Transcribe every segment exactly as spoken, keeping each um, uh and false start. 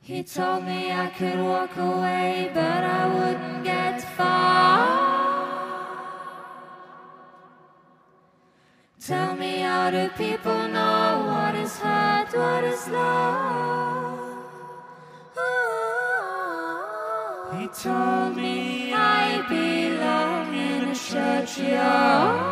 He told me I could walk away, but I wouldn't get far. Tell me, how do people know what is hurt, what is love? Oh, he told me I belong in a churchyard.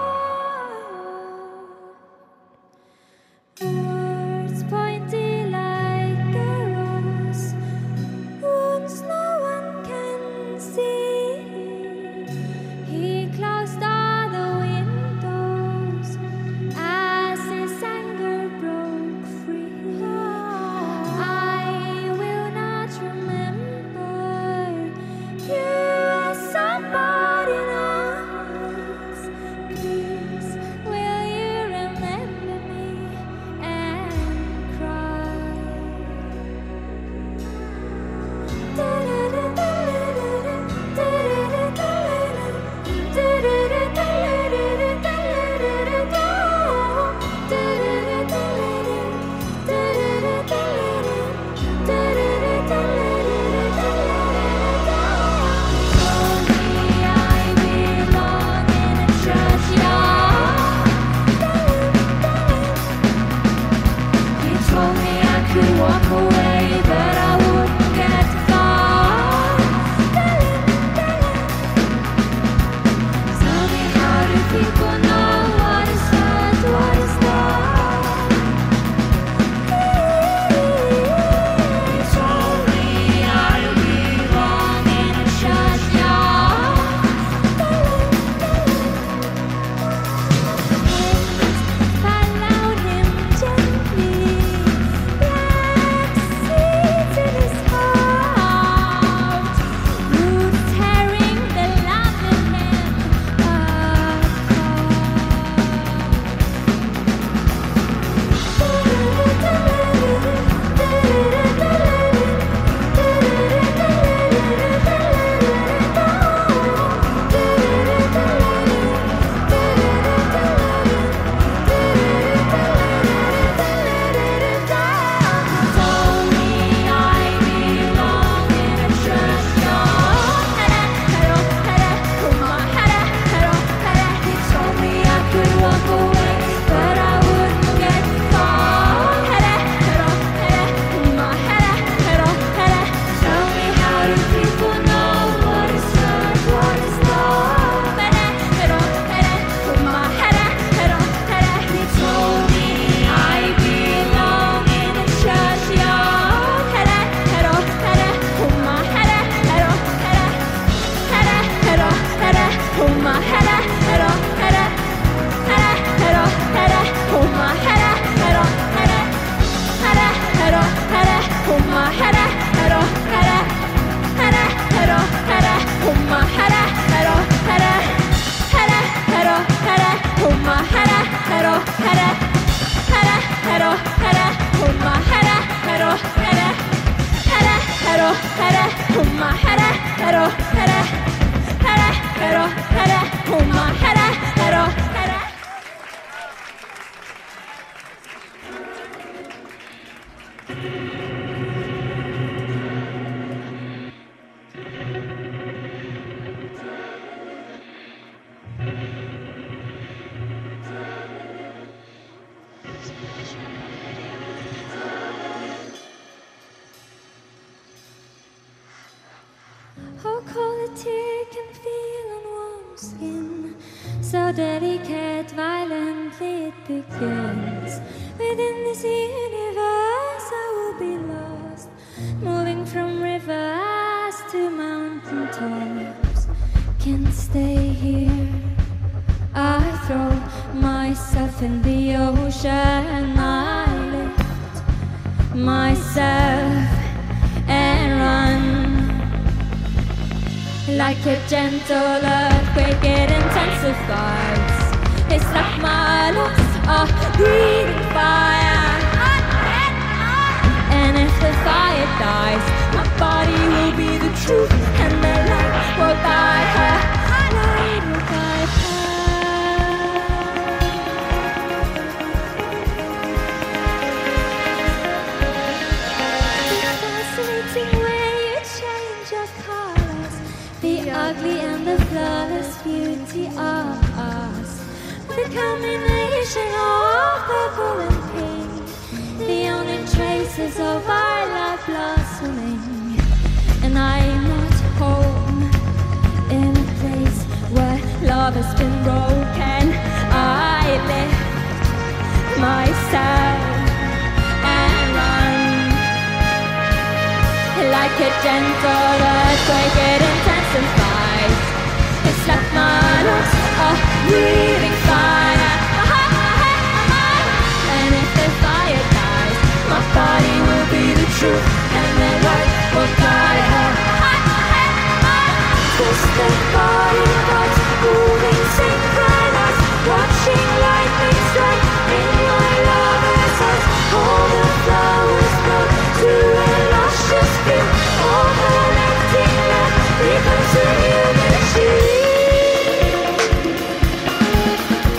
Words pointy like arrows, wounds no one can see. He closed all the windows as his anger broke free. I will not remember you as somebody else. Please, will you remember me and cry? Walk away, but I wouldn't get far. Tell me, how do people know what is hurt, what is love? He told me I belong in a churchyard. Followed him gently. Seeds in his heart, roots tearing the land in him apart. Told me I belong in a churchyard. He told me I could walk away, but I wouldn't get far. Tell me, how do people know what is hurt, what is love? He told me I belong in a churchyard. How cold a tear can feel on warm skin, so delicate, violently it begins. Within this universe I will be lost, moving from rivers to mountain tops. Can't stay here, I throw myself in the ocean. I lift myself and run. Like a gentle earthquake, it intensifies. It's like my lungs are breathing fire. And if the fire dies, my body will be the truth, and the light will guide her. Light will guide her. Because ugly and the flawless beauty of us. The combination of purple and pink, the only traces of our love blossoming. And I'm not home in a place where love has been broken. I lift myself and run like a gentle earthquake. It intensifies. It's like my lungs are breathing fire. And if the fire dies, my body will be the truth, and the light will guide her. Twisted body parts moving synchronized, watching lightning strike in my lover's eyes. All the flowers grow to a luscious view. All connecting love becomes a new machine.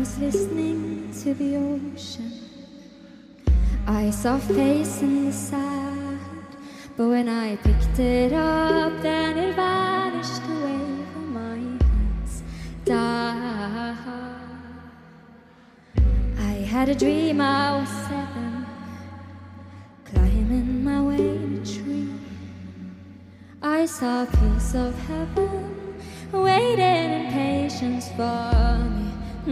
was listening to the ocean. I saw a face in the sand, but when I picked it up, then it vanished away from my hands. Down. I had a dream I was seven, climbing my way in a tree. I saw a piece of heaven waiting in patience for me.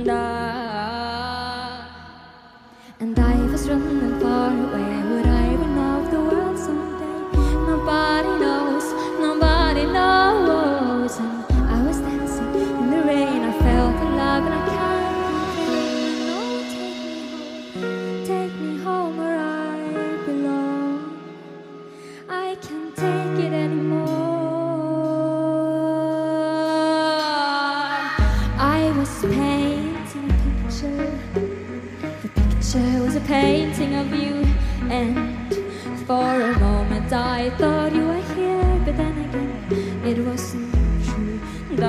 Down. And I was running far away. Would I run off the world someday? Nobody knows, nobody knows. And I was dancing in the rain. I felt alive and I can't complain. Oh, take me home, take me home where I belong. I can't take it anymore. I was painting a picture. It was a painting of you, and for a moment I thought you were here, but then again it wasn't true.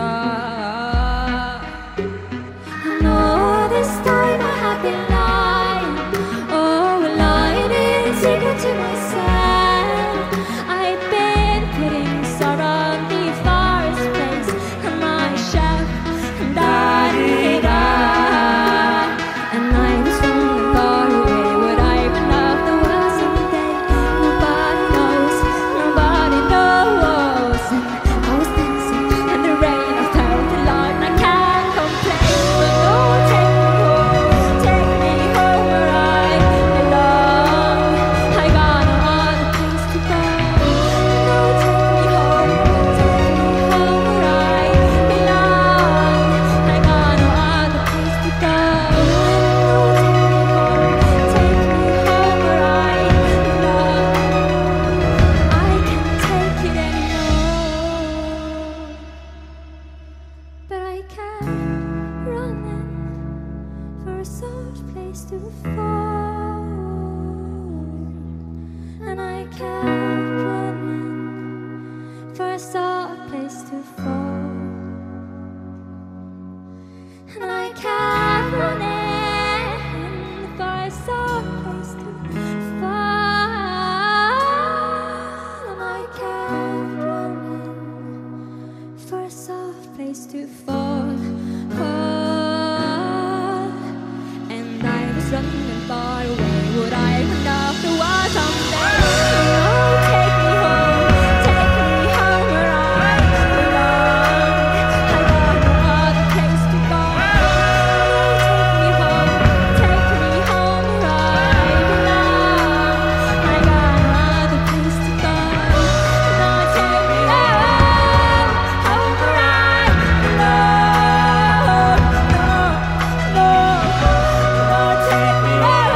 Duh. And all this time I have been lying, oh, lying in secret to myself. I've been putting sorrow on the forest place on my shelf, and I did I, and I was far away. Would I run off the world someday? Nobody knows, nobody knows. And I was dancing in the rain. I felt alive and I can't complain. But oh, take me home, take me home where I belong. I got no other place to go. No, take me home, take me home where I belong. I got no other place to go. To fall, and I kept running for a soft place to fall, and I kept running for a soft place to fall, and I kept running for a soft place to fall. Running far away. Would I run off the world someday? Oh, take me home, take me home where I belong. I got no other place to go. Oh, take me home, take me home where I belong. I got no other place to go. No, take me home, home where I belong. No, no, no, take me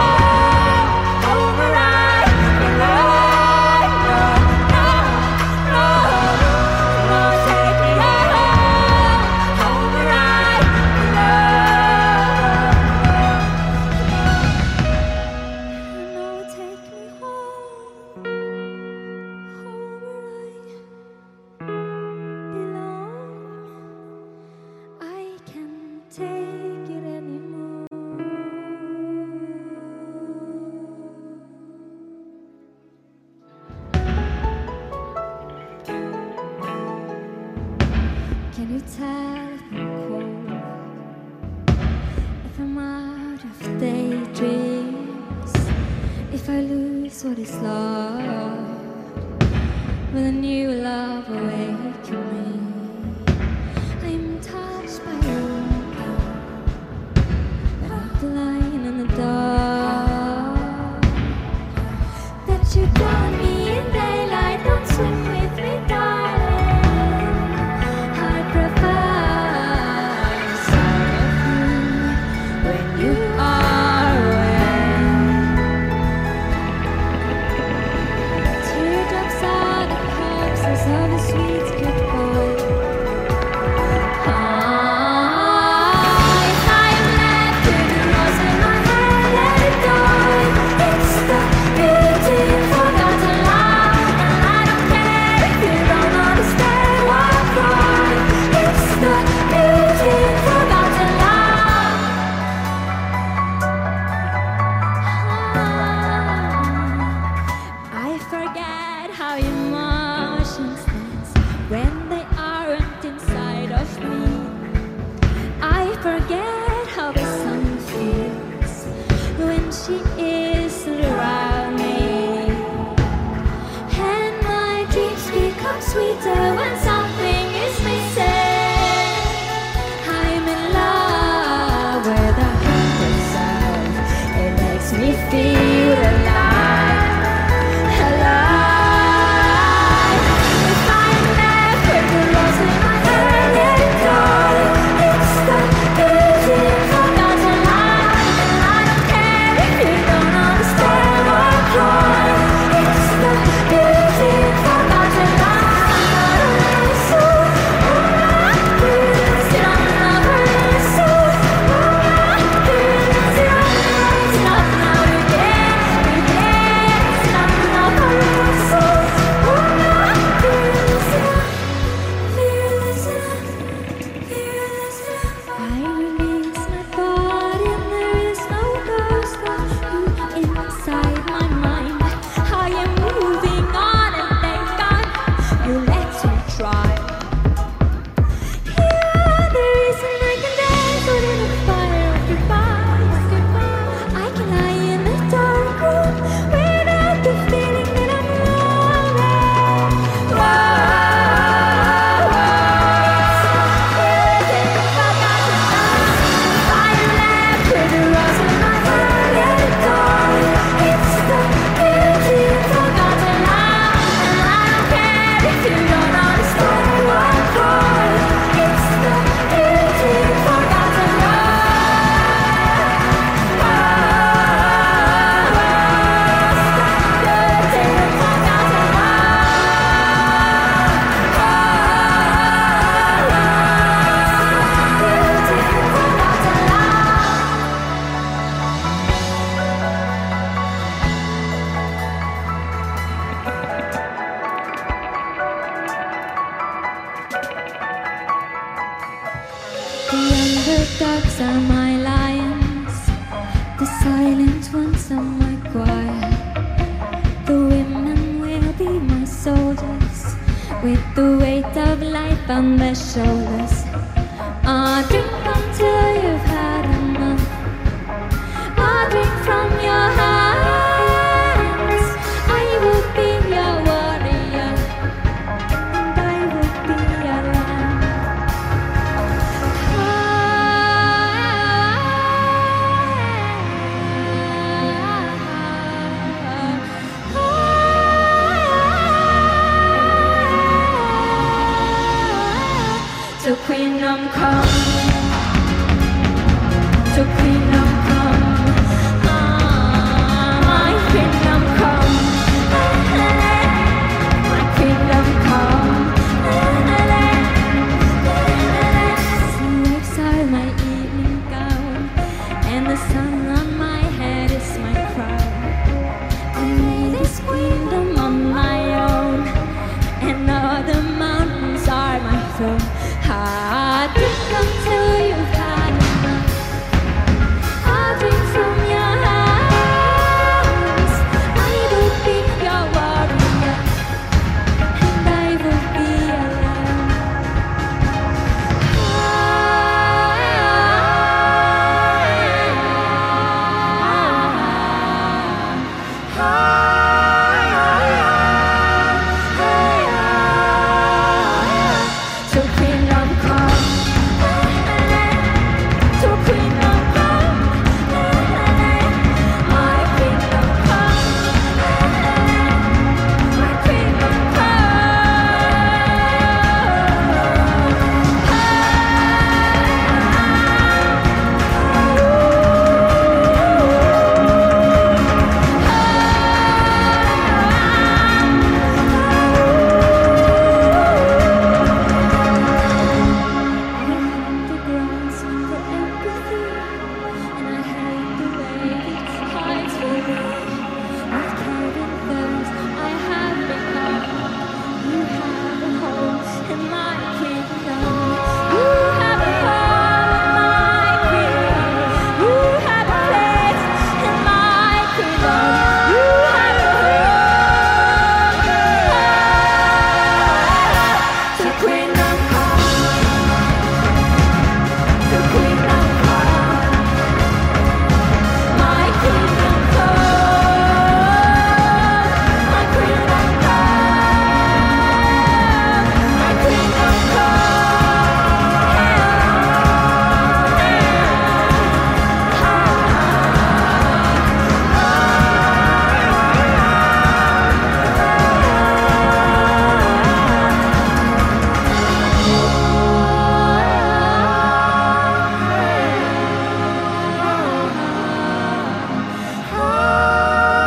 take it anymore. Can you tell if I'm cold, if I'm out of daydreams, if I lose what is lost? Will a new love awaken me? I'm touched by your lying in the dark, that you got me in daylight. Don't swim with me, darling. I prefer the sound of you when you are away. Teardrops are the corpses of the sweet. wonder when something is missing. I'm in love with a hundred sounds. It makes me feel alive, alive. If I'm left with the rose in my head, let it go. It's the beauty of forgotten love, and I don't care if you don't understand or cry. It's the beauty of forgotten love. I'm not a soul, it's not another soul. It's not now again, again. It's not another soul. I release my body and there is no ghost of you inside my mind. I am moving on and thank God you let me try. Yeah, the reason I can dance within the fire of your body. I can lie in the dark room without the feeling that I'm lonely. Whoa, the underdogs are my lions, the silent ones are my choir. The women will be my soldiers, with the weight of life on their shoulders. Ah, drink until you've had enough. Ah, drink from your hands. I will be your warrior, and I will be your lamb. So Queendom come, so Queendom come, ah, my Queendom come, my Queendom come. So exile my evening gown, and the sun